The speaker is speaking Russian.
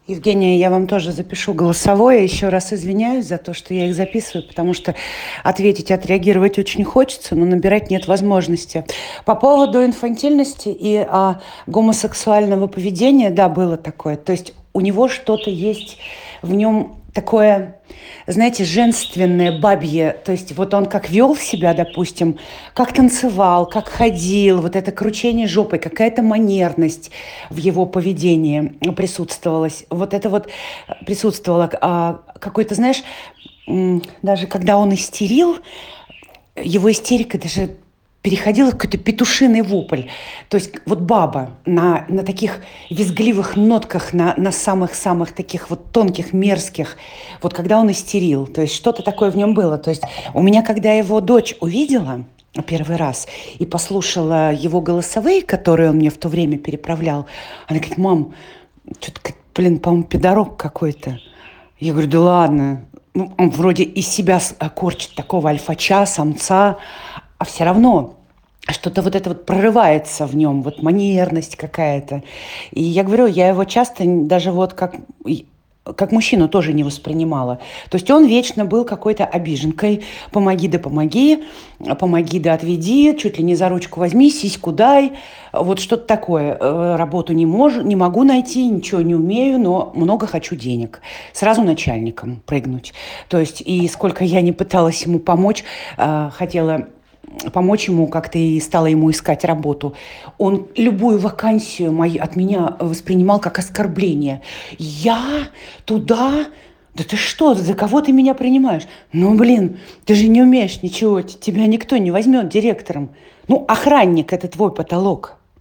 Евгения, я вам тоже запишу голосовое. Еще раз извиняюсь за то, что я их записываю, потому что ответить, отреагировать очень хочется, но набирать нет возможности. По поводу инфантильности и гомосексуального поведения, да, было такое. То есть у него что-то есть в нем такое, знаете, женственное, бабье. То есть вот он как вел себя, допустим, как танцевал, как ходил, вот это кручение жопой, какая-то манерность в его поведении присутствовалась. Вот это вот присутствовало. Какой-то, знаешь, даже когда он истерил, его истерика даже переходила в какой-то петушиный вопль. То есть вот баба на таких визгливых нотках, на самых-самых таких вот тонких, мерзких, вот когда он истерил, то есть что-то такое в нем было. То есть у меня, когда его дочь увидела первый раз и послушала его голосовые, которые он мне в то время переправлял, она говорит: мам, что-то, блин, по-моему, пидорок какой-то. Я говорю: да ладно. Ну, он вроде из себя корчит такого альфача, самца, а все равно что-то вот это вот прорывается в нем, вот манерность какая-то. И я говорю, я его часто даже вот как мужчину тоже не воспринимала. То есть он вечно был какой-то обиженкой. Помоги да помоги, помоги да отведи, чуть ли не за ручку возьми, сиську дай. Вот что-то такое. Работу не могу найти, ничего не умею, но много хочу денег. Сразу начальником прыгнуть. То есть и сколько я не пыталась ему помочь, хотела помочь ему как-то и стала ему искать работу. Он любую вакансию мою от меня воспринимал как оскорбление. Я туда? Да ты что, за кого ты меня принимаешь? Ну, блин, ты же не умеешь ничего, тебя никто не возьмет директором. Ну, охранник – это твой потолок.